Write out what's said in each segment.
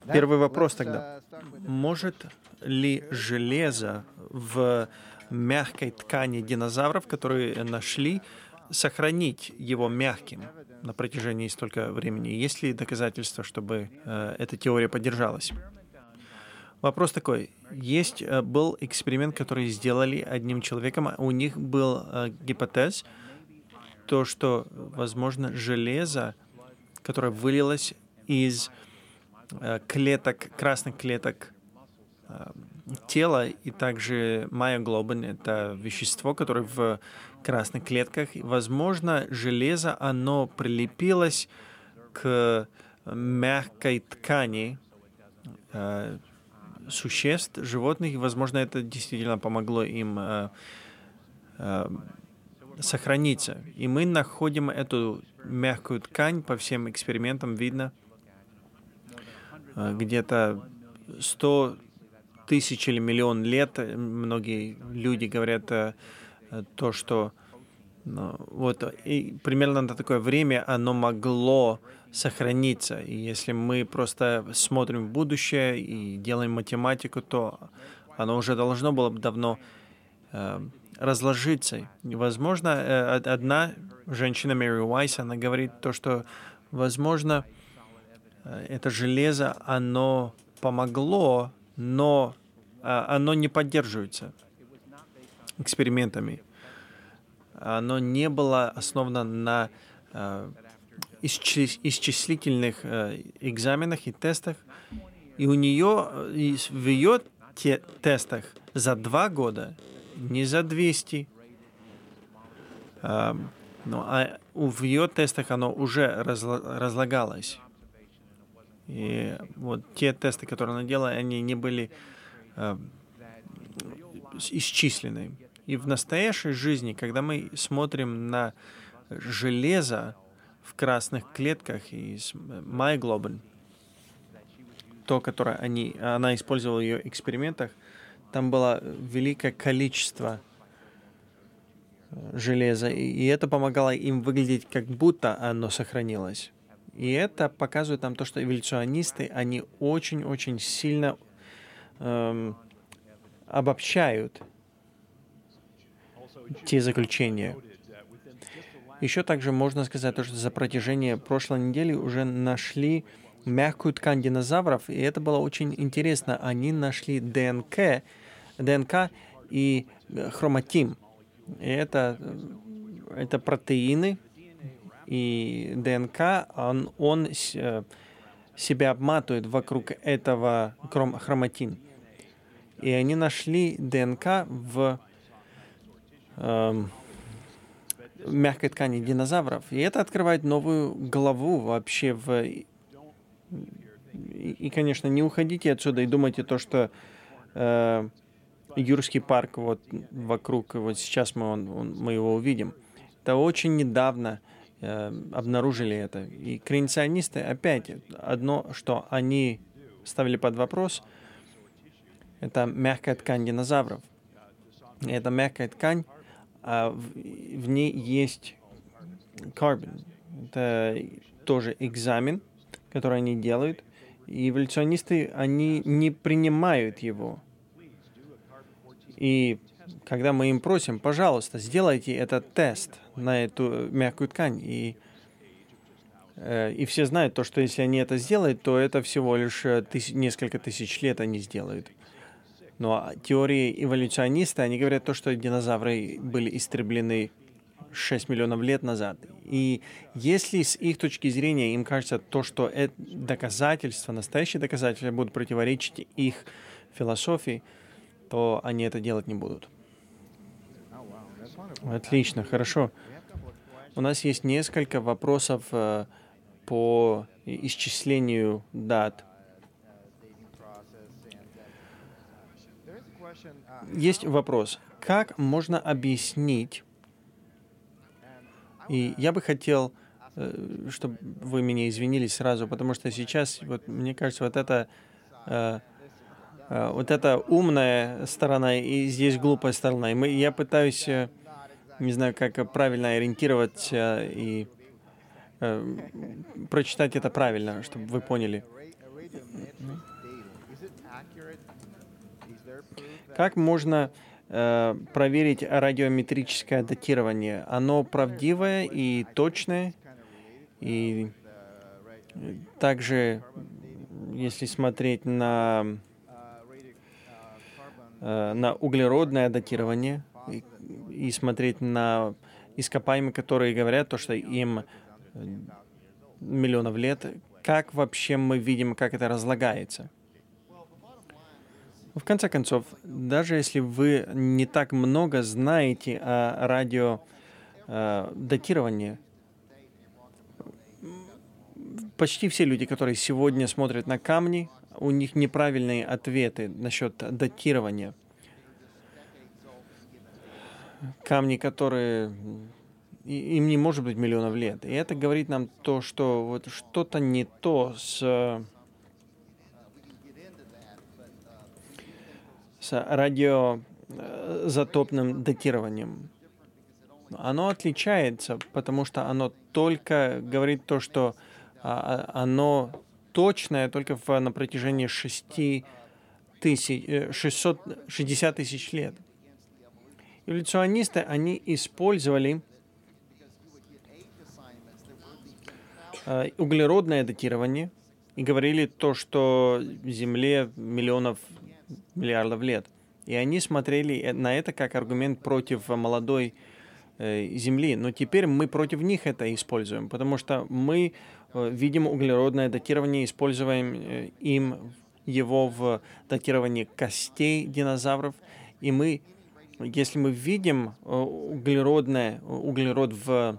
Первый вопрос тогда. Может ли железо в мягкой ткани динозавров, которые нашли, сохранить его мягким на протяжении столько времени? Есть ли доказательства, чтобы эта теория поддержалась? Вопрос такой. Был эксперимент, который сделали одним человеком. У них был гипотез, то, что, возможно, железо, которое вылилось из красных клеток тела, и также миоглобин — это вещество, которое в красных клетках. И, возможно, железо, оно прилепилось к мягкой ткани существ, животных, и, возможно, это действительно помогло им сохраниться. И мы находим эту мягкую ткань по всем экспериментам, видно, где-то 100 тысяч или миллион лет. Многие люди говорят то, что и примерно на такое время оно могло сохраниться. И если мы просто смотрим в будущее и делаем математику, то оно уже должно было бы давно разложиться. И, возможно, одна женщина, Мэри Уайс, она говорит то, что, возможно, это железо, оно помогло, но оно не поддерживается экспериментами. Оно не было основано на исчислительных экзаменах и тестах. И в ее тестах за 2 года, не за 200, в ее тестах оно уже разлагалось. И вот те тесты, которые она делала, они не были исчислены. И в настоящей жизни, когда мы смотрим на железо в красных клетках и миоглобин, то, которое она использовала в ее экспериментах, там было великое количество железа, и это помогало им выглядеть, как будто оно сохранилось. И это показывает нам то, что эволюционисты, они очень-очень сильно обобщают те заключения. Еще также можно сказать, то, что за протяжение прошлой недели уже нашли мягкую ткань динозавров, и это было очень интересно. Они нашли ДНК и хроматин. И это протеины, и ДНК, он себя обматывает вокруг этого хроматин. И они нашли ДНК в мягкой ткани динозавров. И это открывает новую главу вообще И, конечно, не уходите отсюда и думайте то, что Юрский парк вот вокруг, вот сейчас мы его увидим. Это очень недавно обнаружили это. И креационисты опять одно, что они ставили под вопрос, это мягкая ткань динозавров. И эта мягкая ткань, в ней есть карбон. Это тоже экзамен, который они делают. И эволюционисты, они не принимают его. И когда мы им просим, пожалуйста, сделайте этот тест на эту мягкую ткань, и все знают то, что если они это сделают, то это всего лишь несколько тысяч лет они сделают. Но теории эволюциониста, они говорят то, что динозавры были истреблены 6 миллионов лет назад. И если с их точки зрения им кажется то, что это настоящие доказательства будут противоречить их философии, то они это делать не будут. Отлично, хорошо. У нас есть несколько вопросов по исчислению дат. Есть вопрос. Как можно объяснить, и я бы хотел, чтобы вы меня извинились сразу, потому что сейчас, вот, мне кажется, вот эта умная сторона и здесь глупая сторона. И я пытаюсь, не знаю, как правильно ориентировать и прочитать это правильно, чтобы вы поняли. Как можно проверить радиометрическое датирование? Оно правдивое и точное? И также, если смотреть на углеродное датирование и смотреть на ископаемые, которые говорят, то, что им миллионов лет, как вообще мы видим, как это разлагается? В конце концов, даже если вы не так много знаете о радиодатировании, почти все люди, которые сегодня смотрят на камни, у них неправильные ответы насчет датирования. Камни, которые им не может быть миллионов лет. И это говорит нам то, что вот что-то не то с радиозатопным датированием. Оно отличается, потому что оно только говорит то, что оно точное только на протяжении 660 тысяч лет. Эволюционисты, они использовали углеродное датирование и говорили то, что Земле миллиардов лет. И они смотрели на это как аргумент против молодой Земли. Но теперь мы против них это используем, потому что мы видим углеродное датирование, используем его в датировании костей динозавров. И если мы видим углерод в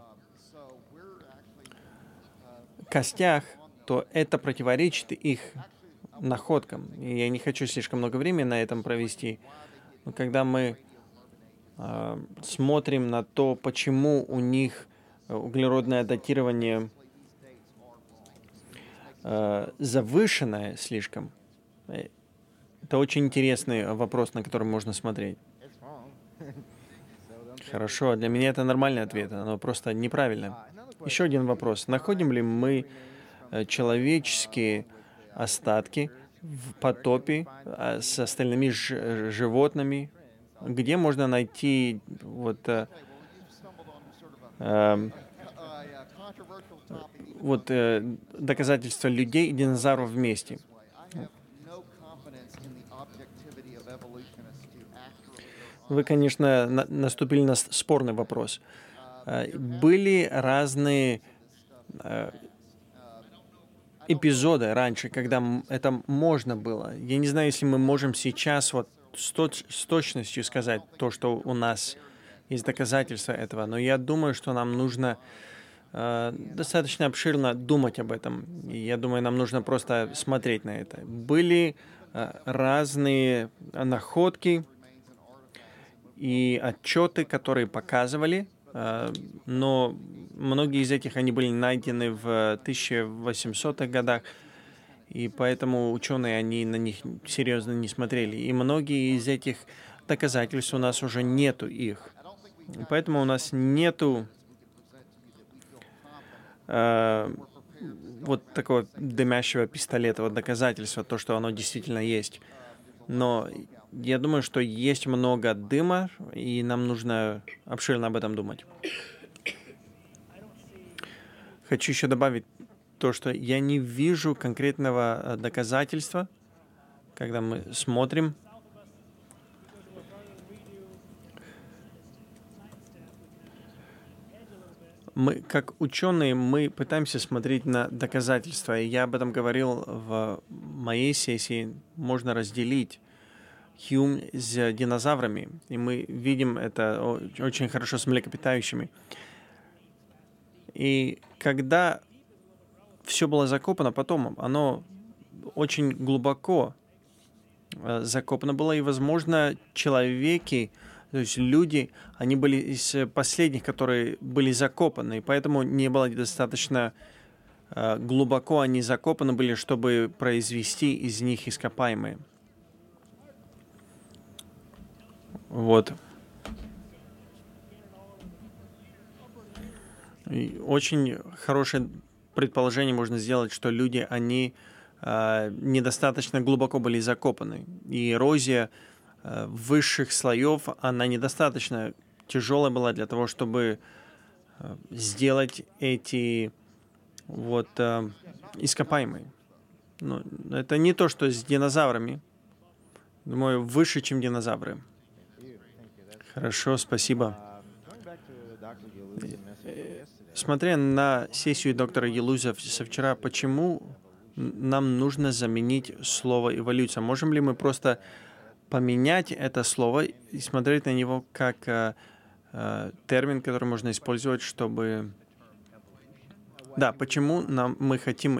костях, то это противоречит их находкам. И я не хочу слишком много времени на этом провести. Но когда мы смотрим на то, почему у них углеродное датирование завышенное слишком, это очень интересный вопрос, на который можно смотреть. Хорошо, для меня это нормальный ответ, оно просто неправильно. Еще один вопрос. Находим ли мы человеческие остатки в потопе с остальными животными? Где можно найти доказательства людей и динозавров вместе? Вы, конечно, наступили на спорный вопрос. Были разные эпизоды раньше, когда это можно было. Я не знаю, если мы можем сейчас с точностью сказать то, что у нас есть доказательства этого, но я думаю, что нам нужно достаточно обширно думать об этом. И я думаю, нам нужно просто смотреть на это. Были разные находки и отчеты, которые показывали, но многие из этих они были найдены в 1800-х годах, и поэтому ученые они на них серьезно не смотрели. И многие из этих доказательств у нас уже нету их. Поэтому у нас нету такого дымящего пистолета, доказательства, то, что оно действительно есть. Но я думаю, что есть много дыма, и нам нужно обширно об этом думать. Хочу еще добавить то, что я не вижу конкретного доказательства, когда мы смотрим. Мы, как ученые, мы пытаемся смотреть на доказательства. И я об этом говорил в моей сессии. Можно разделить Хьюм с динозаврами. И мы видим это очень хорошо с млекопитающими. И когда все было закопано, потом оно очень глубоко закопано было. И, возможно, человеки, то есть люди, они были из последних, которые были закопаны, и поэтому не было достаточно глубоко они закопаны были, чтобы произвести из них ископаемые. Вот. И очень хорошее предположение можно сделать, что люди, они недостаточно глубоко были закопаны. И эрозия высших слоев, она недостаточно тяжелая была для того, чтобы сделать эти вот ископаемые. Но это не то, что с динозаврами. Думаю, выше, чем динозавры. Хорошо, спасибо. Смотря на сессию доктора Елуза со вчера, почему нам нужно заменить слово «эволюция»? Можем ли мы просто поменять это слово и смотреть на него как термин, который можно использовать, чтобы... Да, почему мы хотим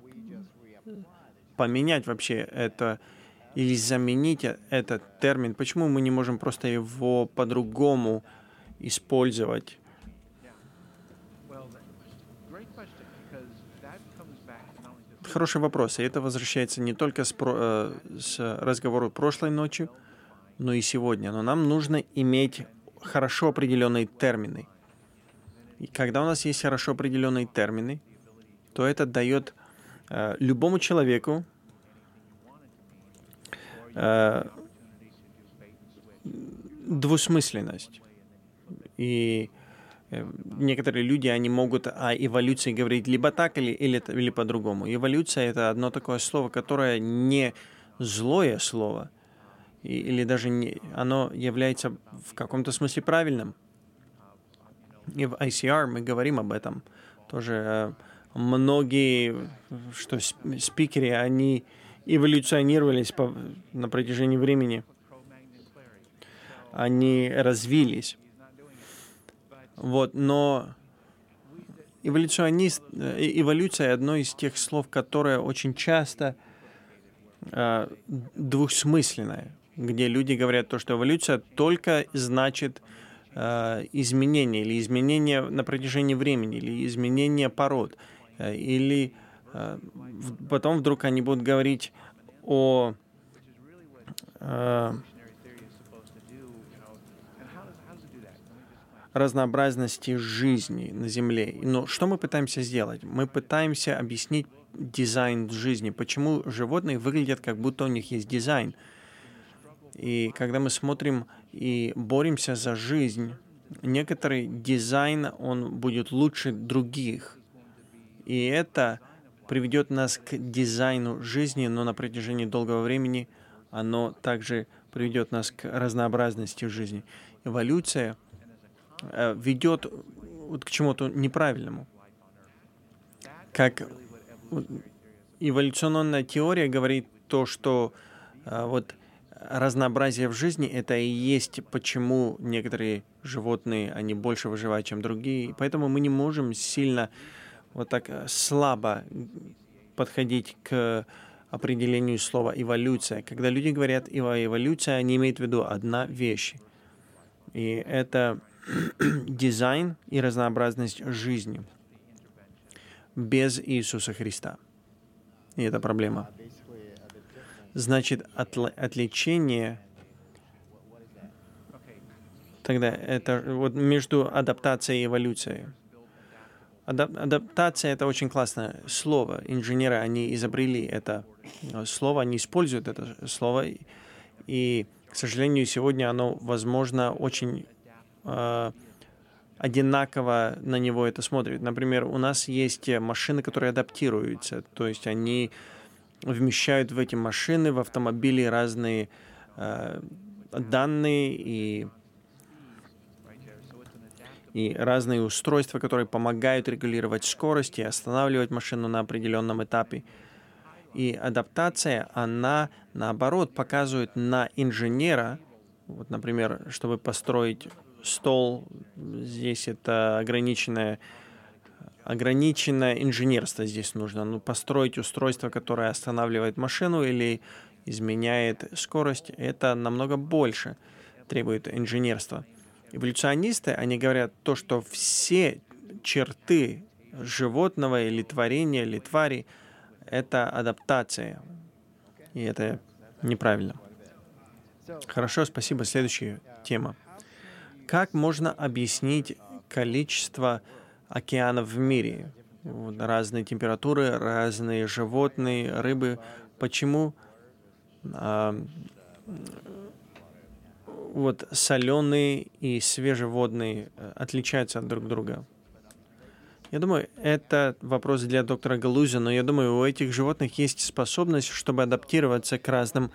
поменять вообще это или заменить этот термин? Почему мы не можем просто его по-другому использовать? Хороший вопрос. И это возвращается не только с разговора прошлой ночи, но и сегодня. Но нам нужно иметь хорошо определенные термины. И когда у нас есть хорошо определенные термины, то это дает любому человеку двусмысленность. И некоторые люди, они могут о эволюции говорить либо так, или по-другому. Эволюция — это одно такое слово, которое не злое слово, или даже не, оно является в каком-то смысле правильным. И в ICR мы говорим об этом. Тоже многие спикеры, они эволюционировались на протяжении времени. Они развились. Вот, но эволюция — одно из тех слов, которое очень часто двусмысленное, где люди говорят то, что эволюция только значит изменение, или изменение на протяжении времени, или изменение пород, или потом вдруг они будут говорить о разнообразности жизни на Земле. Но что мы пытаемся сделать? Мы пытаемся объяснить дизайн жизни, почему животные выглядят, как будто у них есть дизайн. И когда мы смотрим и боремся за жизнь, некоторый дизайн, он будет лучше других. И это приведет нас к дизайну жизни, но на протяжении долгого времени оно также приведет нас к разнообразности жизни. Эволюция ведет к чему-то неправильному. Как эволюционная теория говорит то, что разнообразие в жизни — это и есть почему некоторые животные, они больше выживают, чем другие. Поэтому мы не можем сильно так слабо подходить к определению слова «эволюция». Когда люди говорят «эволюция», они имеют в виду одна вещь. И это дизайн и разнообразность жизни без Иисуса Христа. И это проблема. Значит, отличение тогда это между адаптацией и эволюцией. Адаптация — это очень классное слово. Инженеры, они изобрели это слово, они используют это слово. И, к сожалению, сегодня оно, возможно, очень одинаково на него это смотрит. Например, у нас есть машины, которые адаптируются, то есть они вмещают в эти машины, в автомобили разные данные и разные устройства, которые помогают регулировать скорость и останавливать машину на определенном этапе. И адаптация, она, наоборот, показывает на инженера, например, чтобы построить стол, здесь это ограниченное инженерство здесь нужно. Построить устройство, которое останавливает машину или изменяет скорость, это намного больше требует инженерства. Эволюционисты, они говорят то, что все черты животного или творения, или твари — это адаптация. И это неправильно. Хорошо, спасибо. Следующая тема. Как можно объяснить количество океанов в мире? Вот, разные температуры, разные животные, рыбы. Почему вот соленые и свежеводные отличаются от друг друга? Я думаю, это вопрос для доктора Галузя, но я думаю, у этих животных есть способность, чтобы адаптироваться к разным,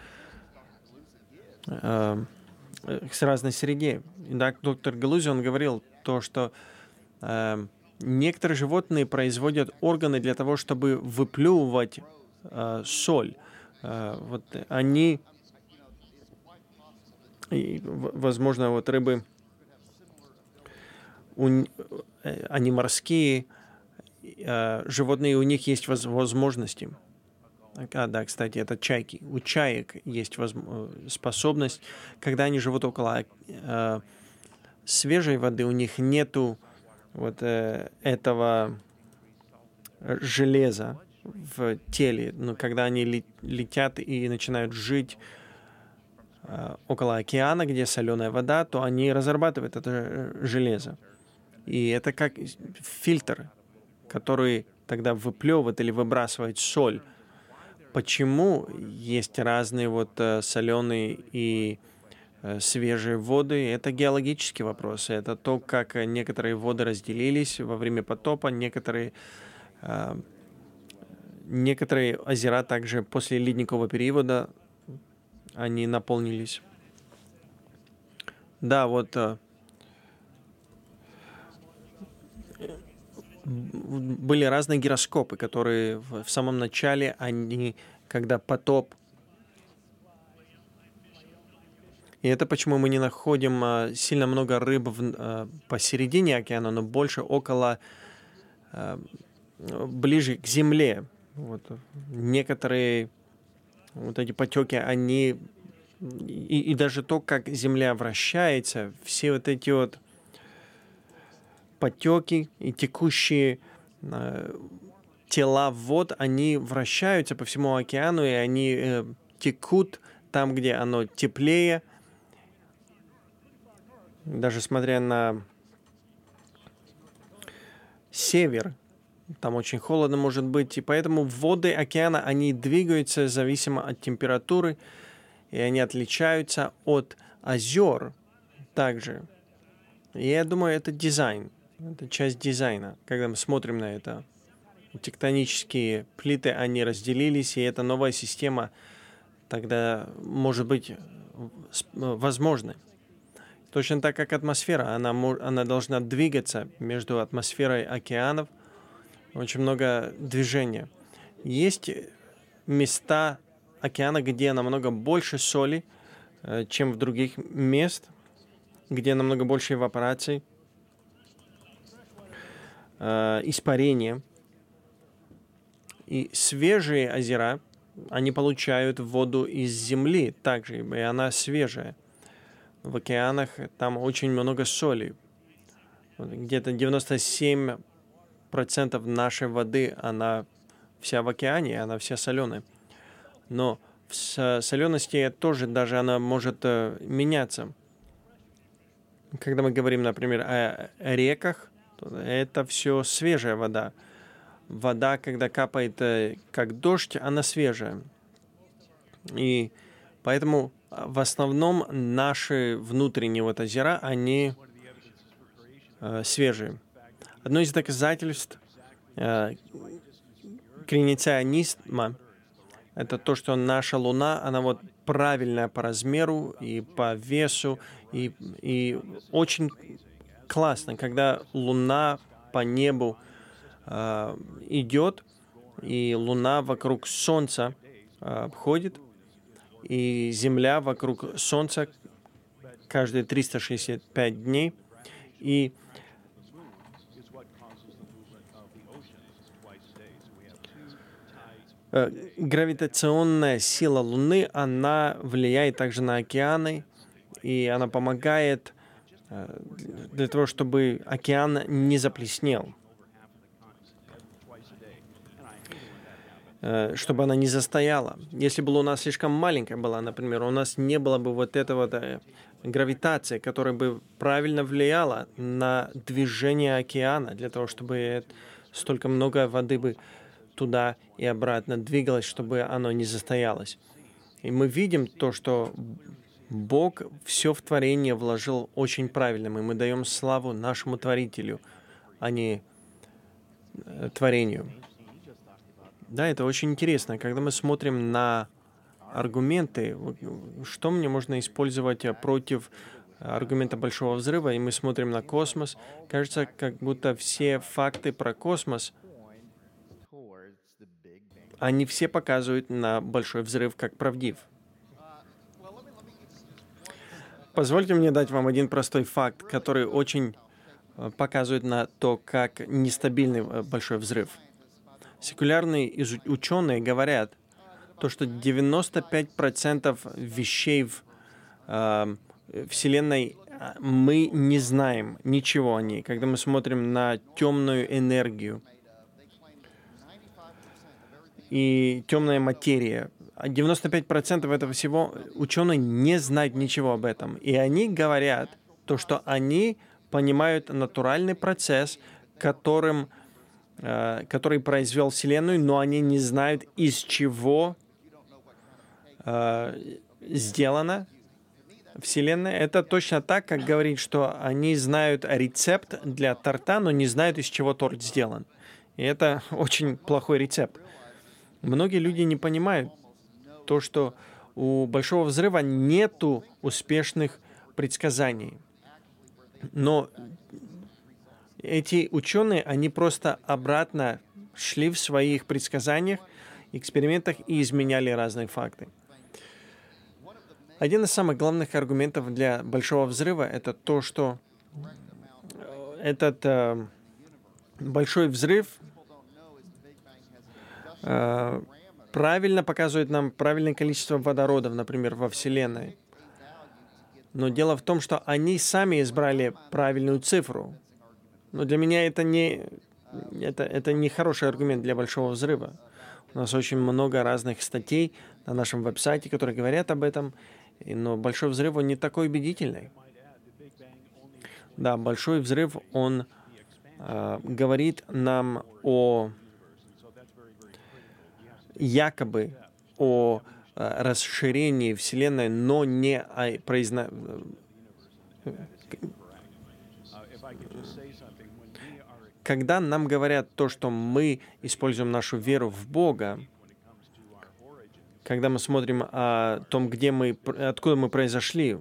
к разной среде. И доктор Галузя, он говорил то, что некоторые животные производят органы для того, чтобы выплевывать соль. Вот они, возможно, вот рыбы, они морские, животные, у них есть возможности. Да, кстати, это чайки. У чаек есть способность, когда они живут около свежей воды, у них нету вот этого железа в теле. Но когда они летят и начинают жить около океана, где соленая вода, то они разрабатывают это железо. И это как фильтр, который тогда выплевывает или выбрасывает соль. Почему есть разные вот соленые и свежие воды? Это геологический вопрос. Это то, как некоторые воды разделились во время потопа, некоторые озера также после ледникового периода они наполнились. Да, вот были разные гироскопы, которые в самом начале, когда потоп. И это почему мы не находим сильно много рыб посередине океана, но больше около, ближе к земле. Вот. Некоторые вот эти потеки, они... И даже то, как земля вращается, все вот эти вот потеки и текущие тела вод, они вращаются по всему океану, и они текут там, где оно теплее. Даже смотря на север, там очень холодно может быть, и поэтому воды океана, они двигаются зависимо от температуры, и они отличаются от озер также. И я думаю, это дизайн, это часть дизайна, когда мы смотрим на это. Тектонические плиты, они разделились, и эта новая система тогда может быть возможной. Точно так, как атмосфера, она должна двигаться между атмосферой океанов. Очень много движения. Есть места океана, где намного больше соли, чем в других мест, где намного больше эвапорации, испарения. И свежие озера, они получают воду из земли также, и она свежая. В океанах там очень много соли. Где-то 97% нашей воды, она вся в океане, она вся соленая. Но в солености тоже даже она может меняться. Когда мы говорим, например, о реках, то это все свежая вода. Вода, когда капает как дождь, она свежая. И поэтому в основном наши внутренние вот озера, они свежие. Одно из доказательств креационизма — это то, что наша Луна, она вот правильная по размеру и по весу, и очень классно, когда Луна по небу идет, и Луна вокруг Солнца обходит, и Земля вокруг Солнца каждые 365 дней. И гравитационная сила Луны, она влияет также на океаны, и она помогает для того, чтобы океан не заплеснел, чтобы она не застояла. Если бы Луна слишком маленькая была, например, у нас не было бы вот этого гравитации, которая бы правильно влияла на движение океана, для того, чтобы столько много воды бы туда и обратно двигалось, чтобы оно не застоялось. И мы видим то, что Бог все в творение вложил очень правильным, и мы даем славу нашему Творителю, а не творению. Да, это очень интересно. Когда мы смотрим на аргументы, что мне можно использовать против аргумента Большого взрыва, и мы смотрим на космос, кажется, как будто все факты про космос, они все показывают на Большой взрыв как правдив. Позвольте мне дать вам один простой факт, который очень показывает на то, как нестабильный Большой взрыв. Секулярные ученые говорят, то, что 95% вещей в Вселенной мы не знаем ничего о ней. Когда мы смотрим на темную энергию и темная материя, 95% этого всего ученые не знают ничего об этом. И они говорят то, что они понимают натуральный процесс, который произвел Вселенную, но они не знают, из чего сделана Вселенная. Это точно так, как говорить, что они знают рецепт для торта, но не знают, из чего торт сделан. И это очень плохой рецепт. Многие люди не понимают то, что у Большого взрыва нету успешных предсказаний. Но эти ученые, они просто обратно шли в своих предсказаниях, экспериментах и изменяли разные факты. Один из самых главных аргументов для Большого взрыва — это то, что этот Большой взрыв правильно показывает нам правильное количество водородов, например, во Вселенной. Но дело в том, что они сами избрали правильную цифру. Но для меня это не хороший аргумент для Большого взрыва. У нас очень много разных статей на нашем веб-сайте, которые говорят об этом, но Большой взрыв, он не такой убедительный. Да, Большой взрыв, он говорит нам якобы о расширении Вселенной, но не о Когда нам говорят то, что мы используем нашу веру в Бога, когда мы смотрим о том, откуда мы произошли,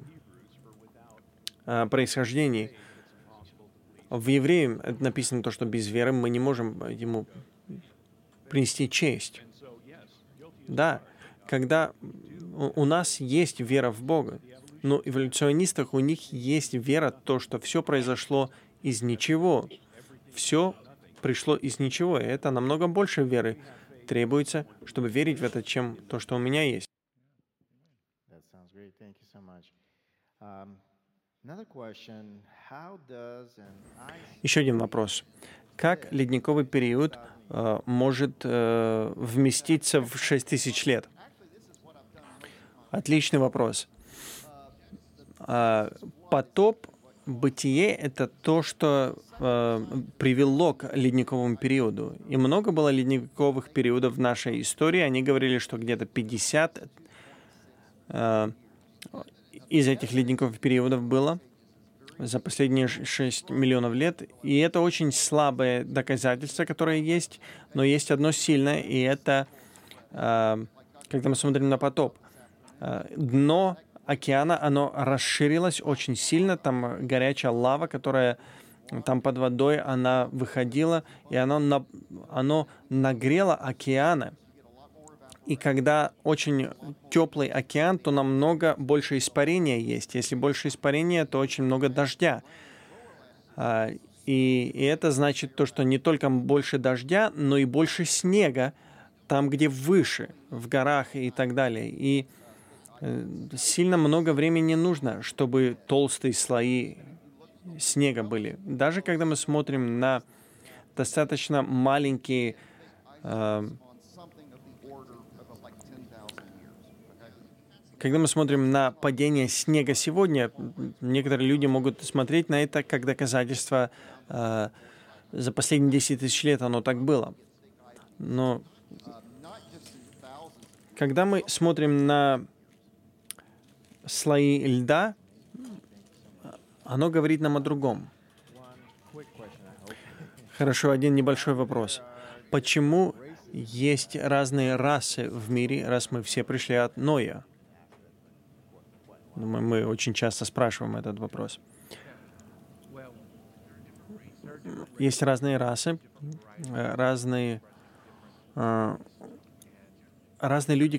о происхождении, в Евреям написано то, что без веры мы не можем ему принести честь. Да, когда у нас есть вера в Бога, но эволюционистах у них есть вера в то, что все произошло из ничего. Все пришло из ничего, и это намного больше веры требуется, чтобы верить в это, чем то, что у меня есть. Еще один вопрос. Как ледниковый период может вместиться в 6000 лет? Отличный вопрос. Потоп, бытие — это то, что привело к ледниковому периоду. И много было ледниковых периодов в нашей истории. Они говорили, что где-то 50 из этих ледниковых периодов было за последние 6 миллионов лет. И это очень слабое доказательство, которое есть, но есть одно сильное, и это, когда мы смотрим на потоп, дно океана, оно расширилось очень сильно, там горячая лава, которая там под водой, она выходила, и оно нагрело океаны. И когда очень теплый океан, то намного больше испарения есть. Если больше испарения, то очень много дождя. И это значит то, что не только больше дождя, но и больше снега там, где выше, в горах и так далее. И сильно много времени не нужно, чтобы толстые слои снега были. Даже когда мы смотрим на достаточно маленькие Когда мы смотрим на падение снега сегодня, некоторые люди могут смотреть на это как доказательство за последние 10 тысяч лет оно так было. Но когда мы смотрим на слои льда, оно говорит нам о другом. Хорошо, один небольшой вопрос. Почему есть разные расы в мире, раз мы все пришли от Ноя? Думаю, мы очень часто спрашиваем этот вопрос. Есть разные расы, разные люди,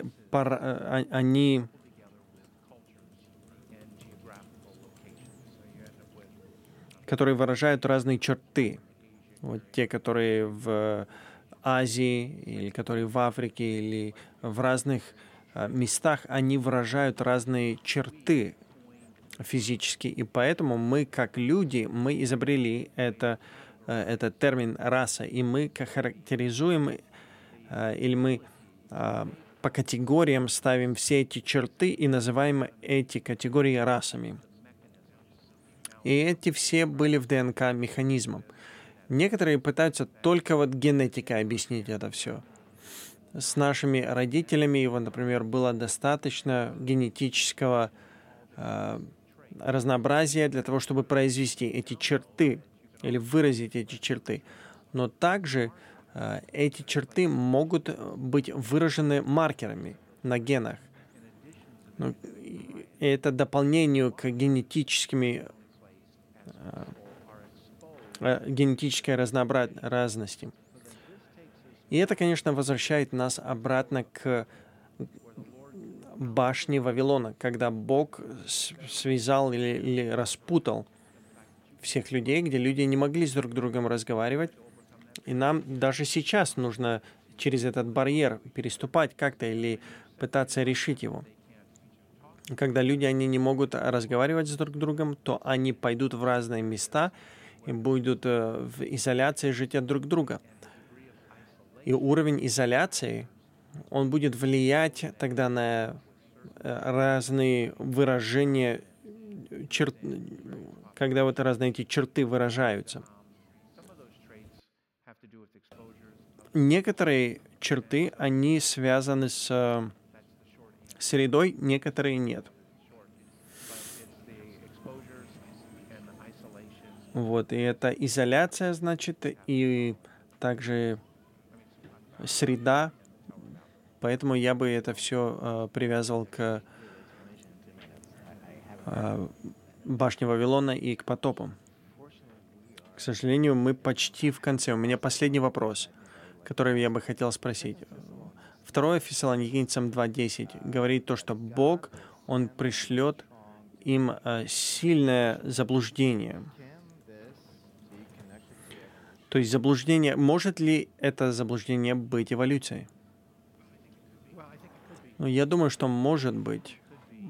они выражают разные черты. Вот те, которые в Азии, или которые в Африке, или в разных местах, они выражают разные черты физически. И поэтому мы, как люди, мы изобрели этот термин «раса», и мы характеризуем, или мы по категориям ставим все эти черты и называем эти категории расами. И эти все были в ДНК механизмом. Некоторые пытаются только вот генетикой объяснить это все. С нашими родителями, вот, например, было достаточно генетического разнообразия для того, чтобы произвести эти черты или выразить эти черты. Но также эти черты могут быть выражены маркерами на генах. И это дополнение к генетической разнообразности. И это, конечно, возвращает нас обратно к башне Вавилона, когда Бог связал или распутал всех людей, где люди не могли с друг другом разговаривать. И нам даже сейчас нужно через этот барьер переступать как-то или пытаться решить его. Когда люди, они не могут разговаривать с друг другом, то они пойдут в разные места и будут в изоляции жить от друг друга. И уровень изоляции, он будет влиять тогда на разные выражения, когда вот разные эти черты выражаются. Некоторые черты, они связаны с средой, некоторые нет. Вот, и это изоляция, значит, и также среда. Поэтому я бы это все привязывал к башне Вавилона и к потопу. К сожалению, мы почти в конце. У меня последний вопрос, который я бы хотел спросить. 2 Фессалоникийцам 2:10 говорит то, что Бог, Он пришлет им сильное заблуждение. То есть заблуждение, может ли это заблуждение быть эволюцией? Ну, я думаю, что может быть.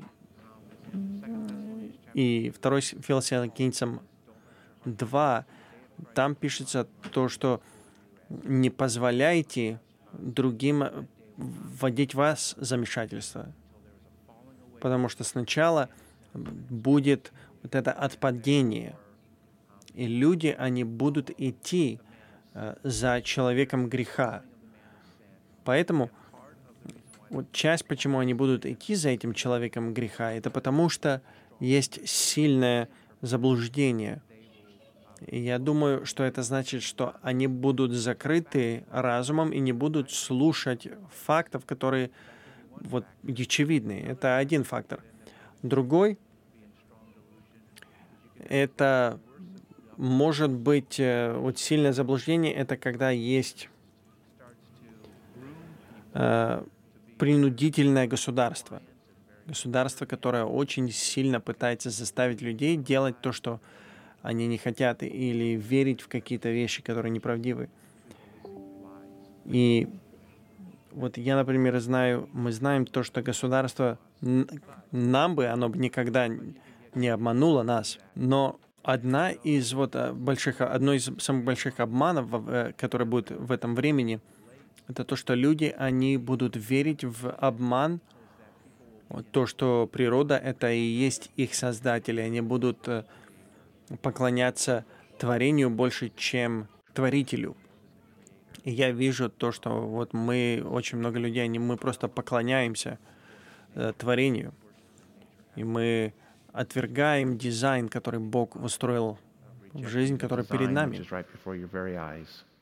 И 2 Фессалоникийцам 2, там пишется то, что не позволяйте другим вводить вас в замешательство. Потому что сначала будет вот это отпадение. И люди, они будут идти за человеком греха. Поэтому вот часть, почему они будут идти за этим человеком греха, это потому что есть сильное заблуждение. И я думаю, что это значит, что они будут закрыты разумом и не будут слушать фактов, которые вот очевидны. Это один фактор. Другой — это может быть вот сильное заблуждение, это когда есть принудительное государство. Государство, которое очень сильно пытается заставить людей делать то, что они не хотят, или верить в какие-то вещи, которые неправдивы. И вот я, например, мы знаем то, что государство, оно бы никогда не обмануло нас. Но одно из самых больших обманов, которые будут в этом времени, это то, что люди, они будут верить в обман, то, что природа — это и есть их создатель. Они будут поклоняться творению больше, чем творителю. И я вижу то, что вот мы, очень много людей, мы просто поклоняемся творению, и мы отвергаем дизайн, который Бог устроил в жизнь, который перед Design which нами. is right before your very eyes.